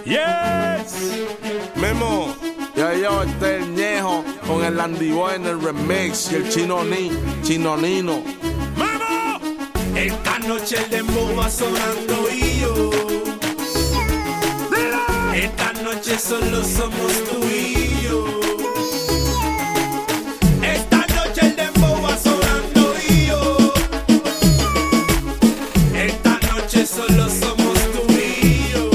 Yes. Memo, ya yo, este el Ñejo con el Andy Boy en el remix y el Chino Nino. ¡Memo! Esta noche el dembow va sonando y yo. Esta noche solo somos tú y yo. Esta noche el dembow va sonando y yo. Esta noche solo somos tú y yo.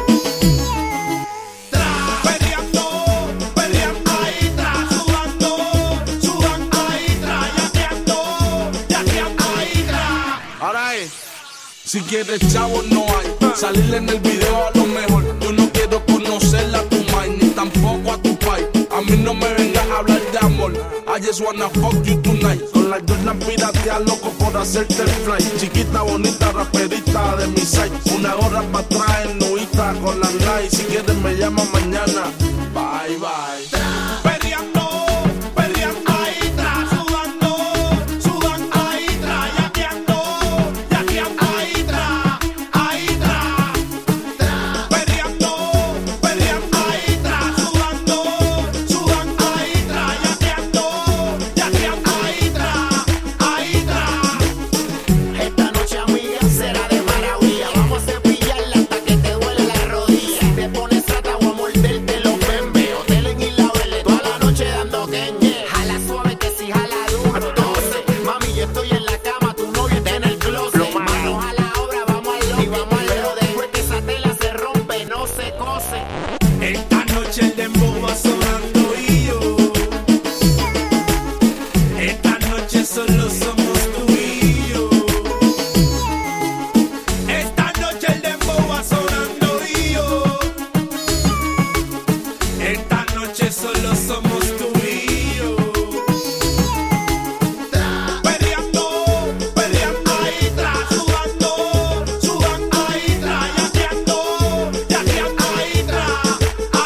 Peleando ahí tras, sudando ahí tras, yaqueando ahí tras. Ahora si quieres chavo no hay. Salir en el video a lo mejor. Yo no quiero conocerla a tu mind, ni tampoco a tu pai. A mí no me vengas a hablar de amor. I just wanna fuck you tonight. Con la Jordan piratea, loco por hacerte el fly. Chiquita, bonita, raperita de mi side. Una gorra pa' atrás, nuita con la night. Si quieres me llama mañana. Bye, bye. Peleando ahí tras, sudando ahí tras, yaqueando ahí tras, Peleando ahí tras, sudando ahí tras, yaqueando ahí tras. Esta noche, amiga, será de maravilla. Vamos a cepillarla hasta que te duele la rodilla. Si te pones trata, voy a morderte los bembes. Hotel en Isla Verde, toda la noche dando quengue. Jala suave que si jala duro. Entonces, mami, yo estoy en la cama, tu novio está en el closet. Manos a la obra, vamos al lobby, vamos al lado. Después que esa tela se rompe, no se cose. Esta noche el dembow va sonando y yo. Esta noche solo somos tú y yo. Esta noche el dembow va sonando y yo. Esta noche solo somos tú y yo. Peleando ahí tras, sudando ahí tras, yaqueando ahí tras,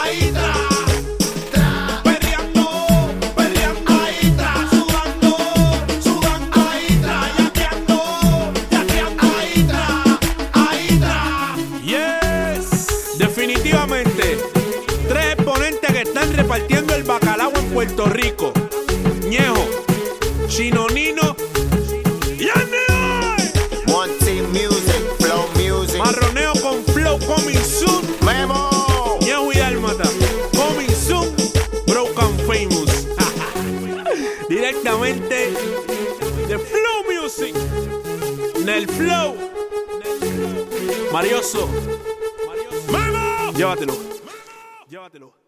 Peleando ahí tras, sudando ahí tras, yaqueando ahí tras. Yes, definitivamente. Tres exponentes que están repartiendo el bacalao en Puerto Rico: Ñejo, Chino Nino y Andy Boy. One Team Music, Flow Music. Marroneo con Flow coming soon. Memo. Ñejo y Dálmata coming soon. Broken Famous. Directamente de Flow Music. Nel Flow. Marioso. Memo. Llévatelo.